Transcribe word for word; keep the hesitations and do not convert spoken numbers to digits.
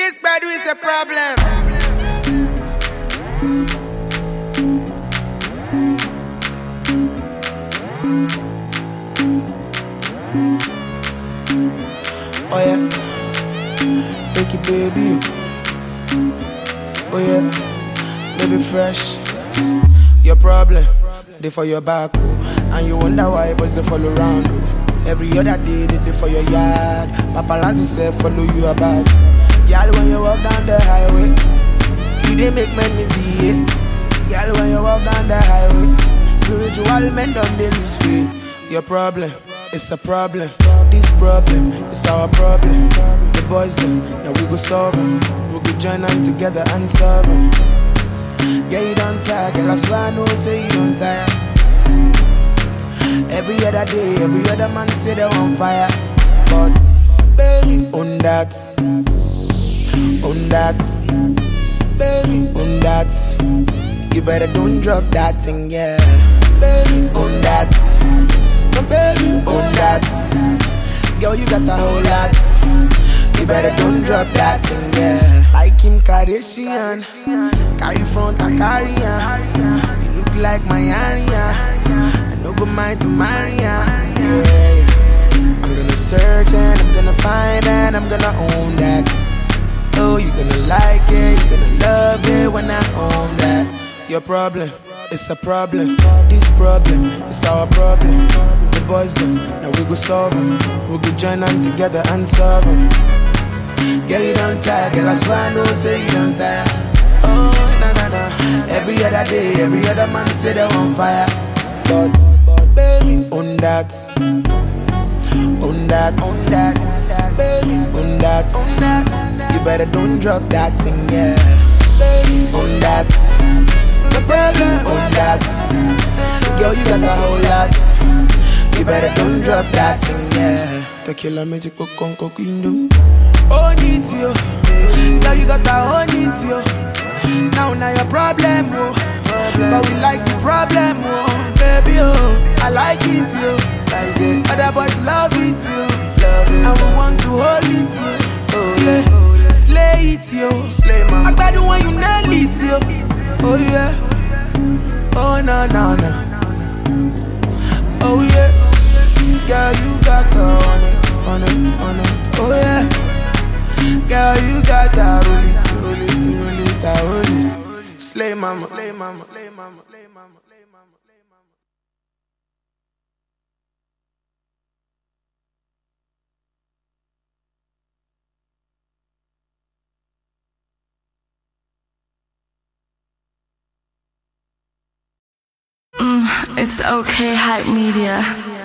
This bad is a problem. Oh yeah, take it baby. Oh yeah, baby fresh. Your problem, they for your back, oh. And you wonder why boys they follow around, oh. Every other day they they for your yard. Paparazzi say follow you about. Girl, when you walk down the highway, you they make men easy, yeah. Girl, when you walk down the highway, spiritual men don't they lose faith. Your problem, it's a problem. This problem, it's our problem. The boys them, now we go solve them. We go join them together and solve them. Yeah, you don't tire, girl, I swear I know, say you don't tire. Every other day, every other man say they're on fire. But, baby, on that, on that, baby, on that. You better don't drop that thing, yeah. Baby, on that, baby, on that. Girl, you got a whole lot. You better don't drop that thing, yeah. Like Kim Kardashian, carry front and carry on. You look like my area. No good mind to marry ya, yeah. I'm gonna search and I'm gonna find and I'm gonna own that. Oh, you're gonna like it, you're gonna love it when I own that. Your problem, it's a problem. This problem, it's our problem. The boys them, now we go solve them. We go join them together and solve them. Girl, you don't tire, girl, I swear I know, say you don't tire. Oh, na na na. Every other day, every other man say they're on fire. But baby, on that, on that, on that, baby, on that, on that. You better don't drop that thing, yeah. Baby, on that, baby, on that. So girl, you got a whole lot. You better don't drop that thing, yeah. Tequila magic con coquindo. Oh, need you. Girl, you got a whole need you. Now, now your problem, oh. But we like the problem, oh. Baby, oh, I like it, yo. Like it. Other boys love it, yo. Love it. And we want to hold it, yo. Oh yeah, oh, yeah. Slay it, yo. Slay man. I got the one you nail it, yo. Oh yeah. Oh no no no. Oh yeah. Girl, you got the on it, on it, on it. Oh yeah. Girl, you got that roll it, roll it, roll it, that roll it. Slay mama, slay mama, slay mama, slay mama, slay mama. Mm, it's okay, Hype Media.